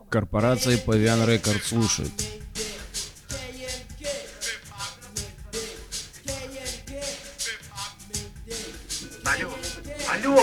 Корпорация Павиан Рекорд слушает. Алло, алло!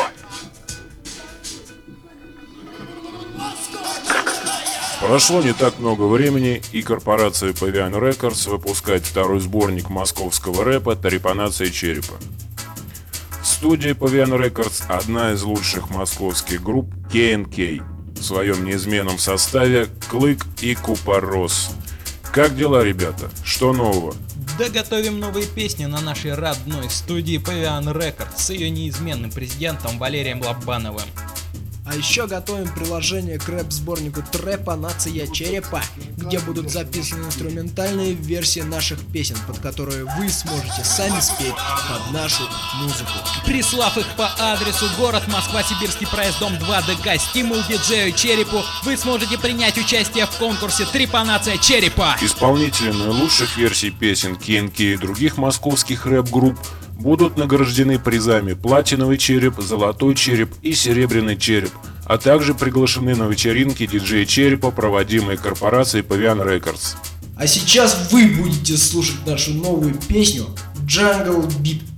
Прошло не так много времени, и корпорация Pavilion Records выпускает второй сборник московского рэпа «Трепанация черепа». Студия Pavilion Records – одна из лучших московских групп K&K в своем неизменном составе Клык и Купорос. Как дела, ребята? Что нового? Да готовим новые песни на нашей родной студии Pavilion Records с ее неизменным президентом Валерием Лобановым. А еще готовим приложение к рэп-сборнику «Трепанация черепа», где будут записаны инструментальные версии наших песен, под которые вы сможете сами спеть под нашу музыку. Прислав их по адресу город Москва, Сибирский проезд, дом 2, ДК, стимул диджею Черепу, вы сможете принять участие в конкурсе «Трепанация черепа». Исполнители лучших версий песен K&K и других московских рэп-групп будут награждены призами «Платиновый череп», «Золотой череп» и «Серебряный череп», а также приглашены на вечеринки диджея Черепа, проводимые корпорацией Pavilion Records. А сейчас вы будете слушать нашу новую песню «Jungle Beat».